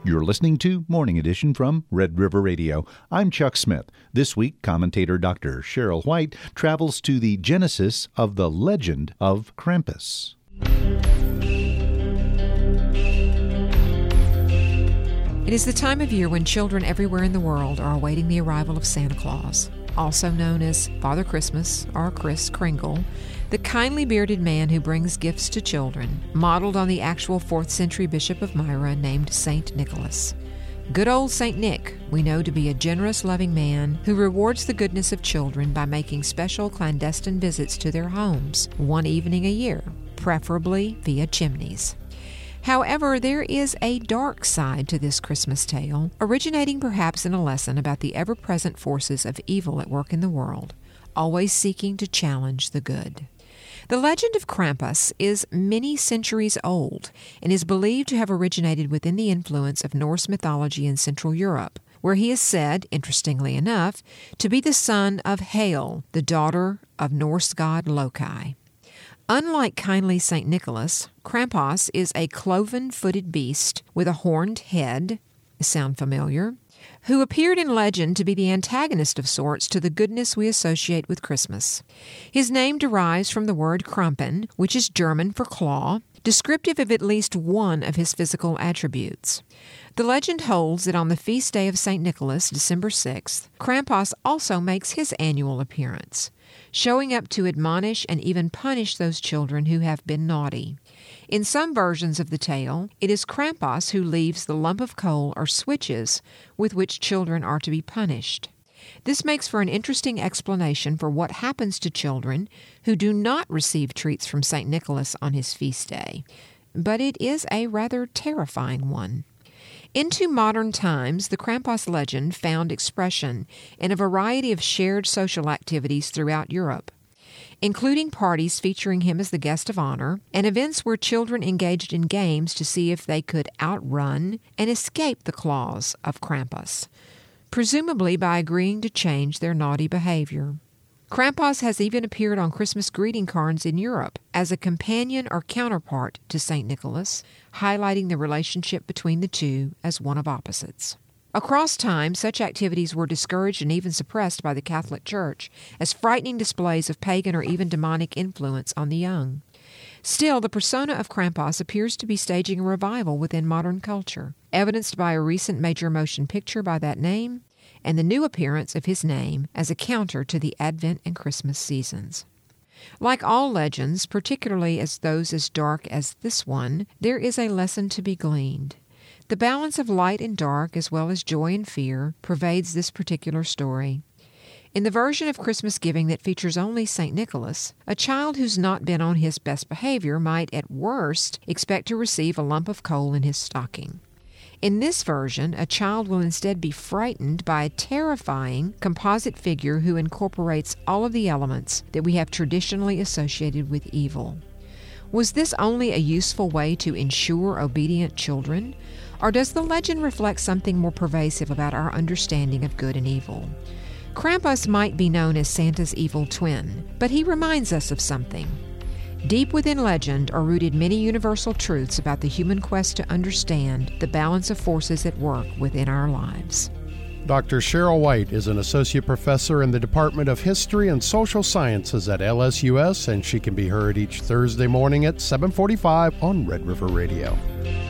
You're listening to Morning Edition from Red River Radio. I'm Chuck Smith. This week, commentator Dr. Cheryl White travels to the genesis of the legend of Krampus. It is the time of year when children everywhere in the world are awaiting the arrival of Santa Claus, also known as Father Christmas or Kris Kringle, the kindly bearded man who brings gifts to children, modeled on the actual 4th century Bishop of Myra named St. Nicholas. Good old St. Nick we know to be a generous, loving man who rewards the goodness of children by making special clandestine visits to their homes one evening a year, preferably via chimneys. However, there is a dark side to this Christmas tale, originating perhaps in a lesson about the ever-present forces of evil at work in the world, always seeking to challenge the good. The legend of Krampus is many centuries old and is believed to have originated within the influence of Norse mythology in Central Europe, where he is said, interestingly enough, to be the son of Hel, the daughter of Norse god Loki. Unlike kindly St. Nicholas, Krampus is a cloven-footed beast with a horned head, sound familiar, who appeared in legend to be the antagonist of sorts to the goodness we associate with Christmas. His name derives from the word Krampen, which is German for claw, descriptive of at least one of his physical attributes. The legend holds that on the feast day of St. Nicholas, December 6th, Krampus also makes his annual appearance, showing up to admonish and even punish those children who have been naughty. In some versions of the tale, it is Krampus who leaves the lump of coal or switches with which children are to be punished. This makes for an interesting explanation for what happens to children who do not receive treats from St. Nicholas on his feast day, but it is a rather terrifying one. Into modern times, the Krampus legend found expression in a variety of shared social activities throughout Europe, including parties featuring him as the guest of honor and events where children engaged in games to see if they could outrun and escape the claws of Krampus, presumably by agreeing to change their naughty behavior. Krampus has even appeared on Christmas greeting cards in Europe as a companion or counterpart to St. Nicholas, highlighting the relationship between the two as one of opposites. Across time, such activities were discouraged and even suppressed by the Catholic Church as frightening displays of pagan or even demonic influence on the young. Still, the persona of Krampus appears to be staging a revival within modern culture, evidenced by a recent major motion picture by that name and the new appearance of his name as a counter to the Advent and Christmas seasons. Like all legends, particularly as those as dark as this one, there is a lesson to be gleaned. The balance of light and dark, as well as joy and fear, pervades this particular story. In the version of Christmas giving that features only St. Nicholas, a child who's not been on his best behavior might, at worst, expect to receive a lump of coal in his stocking. In this version, a child will instead be frightened by a terrifying composite figure who incorporates all of the elements that we have traditionally associated with evil. Was this only a useful way to ensure obedient children? Or does the legend reflect something more pervasive about our understanding of good and evil? Krampus might be known as Santa's evil twin, but he reminds us of something. Deep within legend are rooted many universal truths about the human quest to understand the balance of forces at work within our lives. Dr. Cheryl White is an associate professor in the Department of History and Social Sciences at LSUS, and she can be heard each Thursday morning at 7:45 on Red River Radio.